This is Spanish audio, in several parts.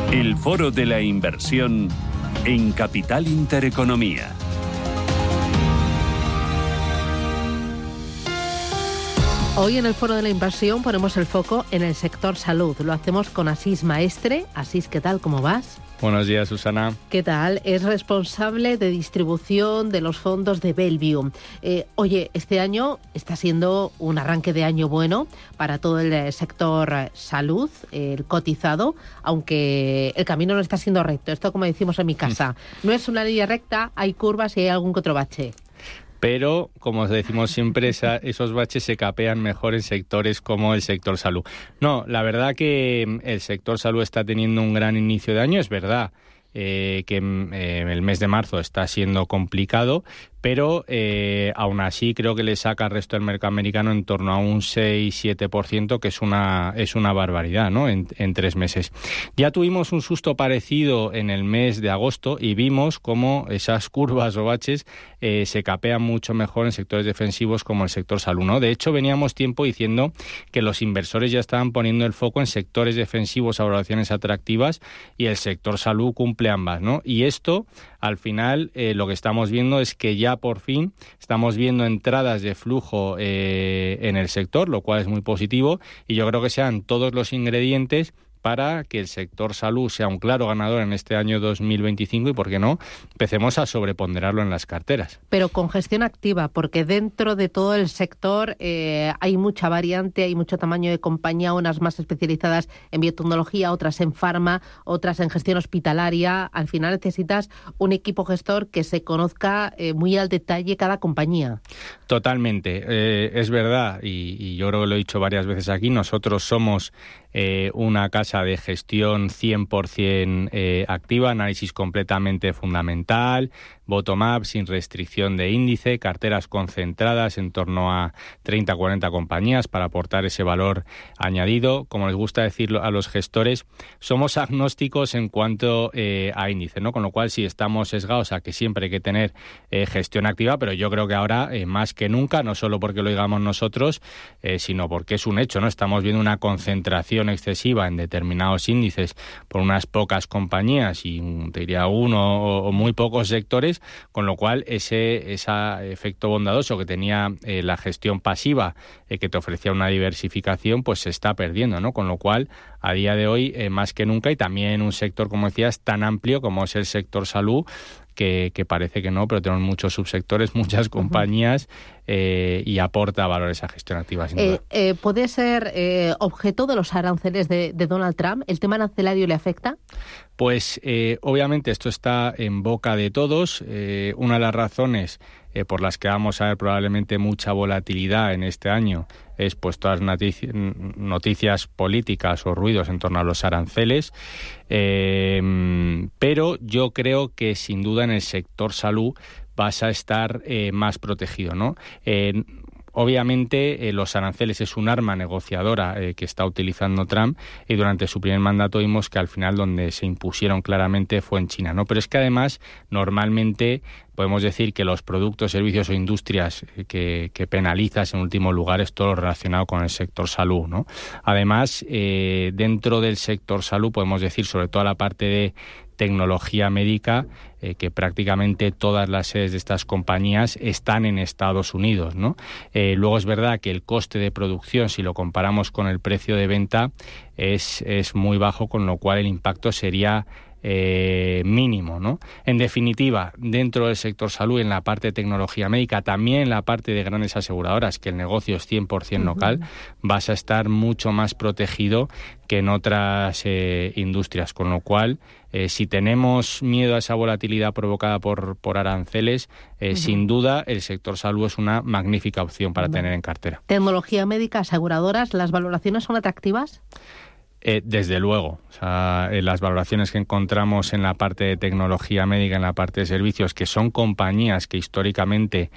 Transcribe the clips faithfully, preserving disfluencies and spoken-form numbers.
El Foro de la Inversión en Capital Intereconomía. Hoy en el Foro de la Inversión ponemos el foco en el sector salud. Lo hacemos con Asís Maestre. Asís, ¿qué tal? ¿Cómo vas? Buenos días, Susana. ¿Qué tal? Es responsable de distribución de los fondos de Bellevue. Eh, oye, este año está siendo un arranque de año bueno para todo el sector salud, el cotizado, aunque el camino no está siendo recto. Esto, como decimos en mi casa, no es una línea recta, hay curvas y hay algún que otro bache. Pero, como decimos siempre, esa, esos baches se capean mejor en sectores como el sector salud. No, la verdad que el sector salud está teniendo un gran inicio de año, es verdad eh, que eh, el mes de marzo está siendo complicado, pero eh, aún así creo que le saca al resto del mercado americano en torno a un seis siete por ciento, que es una es una barbaridad, ¿no? En, en tres meses. Ya tuvimos un susto parecido en el mes de agosto y vimos cómo esas curvas o baches eh, se capean mucho mejor en sectores defensivos como el sector salud, ¿no? De hecho, veníamos tiempo diciendo que los inversores ya estaban poniendo el foco en sectores defensivos a valoraciones atractivas y el sector salud cumple ambas, ¿no? Y esto, al final, eh, lo que estamos viendo es que ya por fin estamos viendo entradas de flujo eh, en el sector, lo cual es muy positivo, y yo creo que sean todos los ingredientes para que el sector salud sea un claro ganador en este año dos mil veinticinco y, ¿por qué no?, empecemos a sobreponderarlo en las carteras. Pero con gestión activa, porque dentro de todo el sector eh, hay mucha variante, hay mucho tamaño de compañía, unas más especializadas en biotecnología, otras en farma, otras en gestión hospitalaria. Al final necesitas un equipo gestor que se conozca eh, muy al detalle cada compañía. Totalmente, eh, es verdad, y, y yo creo que lo he dicho varias veces aquí, nosotros somos eh, una casa de gestión cien por ciento eh, activa, análisis completamente fundamental, bottom-up, sin restricción de índice, carteras concentradas en torno a treinta a cuarenta compañías para aportar ese valor añadido. Como les gusta decirlo a los gestores, somos agnósticos en cuanto eh, a índice, ¿no? Con lo cual sí estamos sesgados a que siempre hay que tener eh, gestión activa, pero yo creo que ahora eh, más que nunca, no solo porque lo digamos nosotros, eh, sino porque es un hecho, ¿no? Estamos viendo una concentración excesiva en determinados índices por unas pocas compañías y te diría uno o, o muy pocos sectores, con lo cual ese, ese efecto bondadoso que tenía eh, la gestión pasiva, eh, que te ofrecía una diversificación, pues se está perdiendo, ¿no? Con lo cual, a día de hoy, eh, más que nunca, y también en un sector, como decías, tan amplio como es el sector salud, que, que parece que no, pero tenemos muchos subsectores, muchas compañías, eh, y aporta valor esa gestión activa, sin duda. Eh, eh, ¿Puede ser eh, objeto de los aranceles de, de Donald Trump? ¿El tema arancelario le afecta? Pues eh, obviamente esto está en boca de todos. Eh, una de las razones eh, por las que vamos a ver probablemente mucha volatilidad en este año es pues todas las notici- noticias políticas o ruidos en torno a los aranceles. Eh, pero yo creo que sin duda en el sector salud vas a estar eh, más protegido, ¿no? Eh, Obviamente, eh, los aranceles es un arma negociadora eh, que está utilizando Trump, y durante su primer mandato vimos que al final donde se impusieron claramente fue en China, ¿no? Pero es que además, normalmente podemos decir que los productos, servicios o industrias que, que penalizas en último lugar es todo lo relacionado con el sector salud, ¿no? Además, eh, dentro del sector salud podemos decir sobre todo la parte de tecnología médica, eh, que prácticamente todas las sedes de estas compañías están en Estados Unidos, ¿no? Eh, luego es verdad que el coste de producción, si lo comparamos con el precio de venta, es, es muy bajo, con lo cual el impacto sería Eh, mínimo, ¿no? En definitiva, dentro del sector salud, en la parte de tecnología médica, también en la parte de grandes aseguradoras, que el negocio es cien por ciento local, uh-huh. vas a estar mucho más protegido que en otras eh, industrias, con lo cual, eh, si tenemos miedo a esa volatilidad provocada por, por aranceles, eh, uh-huh. sin duda el sector salud es una magnífica opción para uh-huh. tener en cartera. Tecnología médica, aseguradoras, ¿las valoraciones son atractivas? Eh, desde luego, o sea, eh, las valoraciones que encontramos en la parte de tecnología médica, en la parte de servicios, que son compañías que históricamente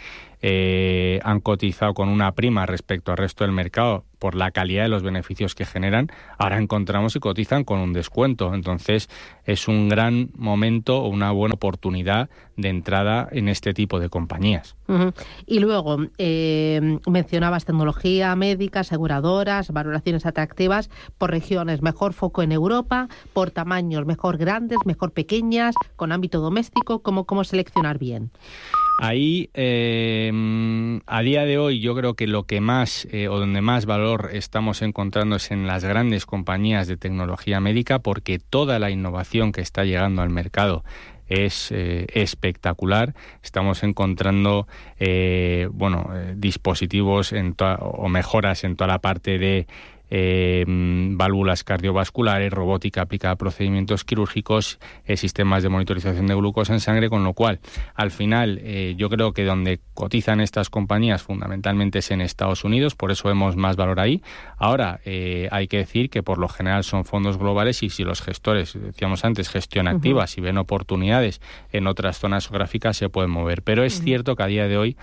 eh, han cotizado con una prima respecto al resto del mercado por la calidad de los beneficios que generan, ahora encontramos que cotizan con un descuento. Entonces, es un gran momento o una buena oportunidad de entrada en este tipo de compañías. Uh-huh. Y luego, eh, mencionabas tecnología médica, aseguradoras, valoraciones atractivas por regiones, mejor foco en Europa, por tamaños, mejor grandes, mejor pequeñas, con ámbito doméstico, ¿cómo, cómo seleccionar bien? Ahí, eh, a día de hoy, yo creo que lo que más eh, o donde más valor estamos encontrando es en las grandes compañías de tecnología médica, porque toda la innovación que está llegando al mercado es eh, espectacular. Estamos encontrando eh, bueno eh, dispositivos en toda, o mejoras en toda la parte de Eh, válvulas cardiovasculares, robótica aplicada a procedimientos quirúrgicos, eh, sistemas de monitorización de glucosa en sangre, con lo cual, al final, eh, yo creo que donde cotizan estas compañías fundamentalmente es en Estados Unidos, por eso vemos más valor ahí. Ahora, eh, hay que decir que por lo general son fondos globales y si los gestores, decíamos antes, gestión activa, uh-huh. si ven oportunidades en otras zonas geográficas se pueden mover. Pero es uh-huh. cierto que a día de hoy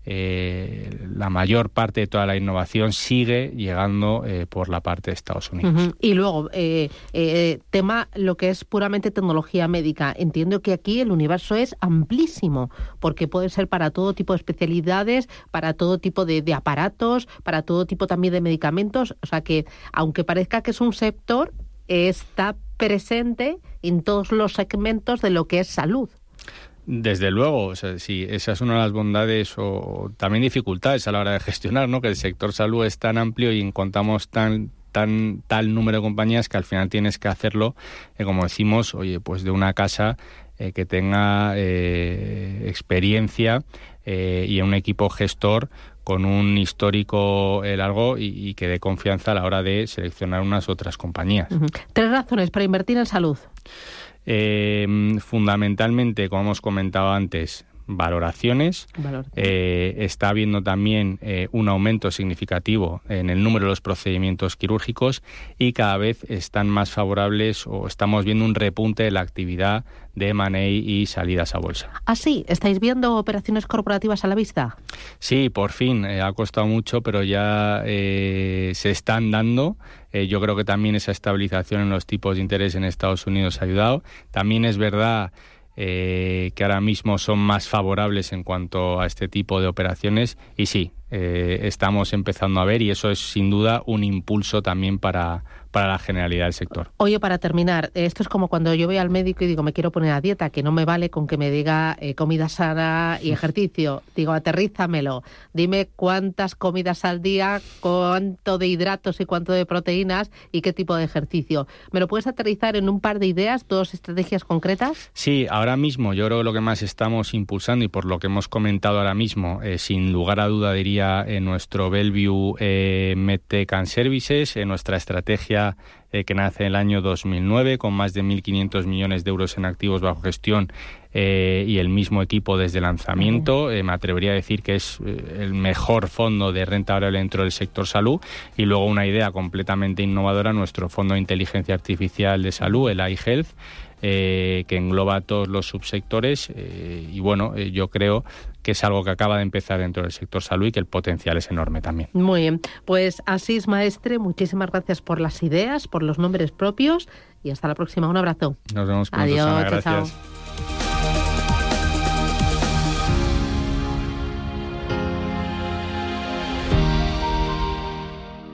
Eh, la mayor parte de toda la innovación sigue llegando eh, por la parte de Estados Unidos. Uh-huh. Y luego, eh, eh, tema lo que es puramente tecnología médica. Entiendo que aquí el universo es amplísimo, porque puede ser para todo tipo de especialidades, para todo tipo de, de aparatos, para todo tipo también de medicamentos. O sea que, aunque parezca que es un sector, está presente en todos los segmentos de lo que es salud. Desde luego, o sea, sí, esa es una de las bondades o también dificultades a la hora de gestionar, ¿no? Que el sector salud es tan amplio y encontramos tan tan tal número de compañías que al final tienes que hacerlo, eh, como decimos, oye, pues de una casa eh, que tenga eh, experiencia eh, y un equipo gestor con un histórico eh, largo y, y que dé confianza a la hora de seleccionar unas otras compañías. Uh-huh. Tres razones para invertir en salud. Eh, fundamentalmente, como hemos comentado antes, valoraciones. Eh, está habiendo también eh, un aumento significativo en el número de los procedimientos quirúrgicos y cada vez están más favorables o estamos viendo un repunte de la actividad de M and A y salidas a bolsa. ¿Ah, sí? ¿Estáis viendo operaciones corporativas a la vista? Sí, por fin. Eh, ha costado mucho, pero ya eh, se están dando. Eh, yo creo que también esa estabilización en los tipos de interés en Estados Unidos ha ayudado. También es verdad eh, que ahora mismo son más favorables en cuanto a este tipo de operaciones y sí, eh, estamos empezando a ver y eso es sin duda un impulso también para, para la generalidad del sector. Oye, para terminar, esto es como cuando yo voy al médico y digo me quiero poner a dieta, que no me vale con que me diga eh, comida sana y ejercicio. Digo, aterrízamelo, dime cuántas comidas al día, cuánto de hidratos y cuánto de proteínas y qué tipo de ejercicio. ¿Me lo puedes aterrizar en un par de ideas, dos estrategias concretas? Sí, ahora mismo yo creo que lo que más estamos impulsando y por lo que hemos comentado ahora mismo, eh, sin lugar a duda diría en nuestro Bellevue eh, MedTech and Services, en nuestra estrategia eh, que nace en el año dos mil nueve con más de mil quinientos millones de euros en activos bajo gestión eh, y el mismo equipo desde lanzamiento. Eh, me atrevería a decir que es eh, el mejor fondo de renta variable dentro del sector salud y luego una idea completamente innovadora, nuestro fondo de inteligencia artificial de salud, el iHealth, Eh, que engloba todos los subsectores eh, y bueno, eh, yo creo que es algo que acaba de empezar dentro del sector salud y que el potencial es enorme también. Muy bien, pues Asís Maestre, muchísimas gracias por las ideas, por los nombres propios y hasta la próxima. Un abrazo. Nos vemos pronto, Adiós, Sana, chao, gracias. chao.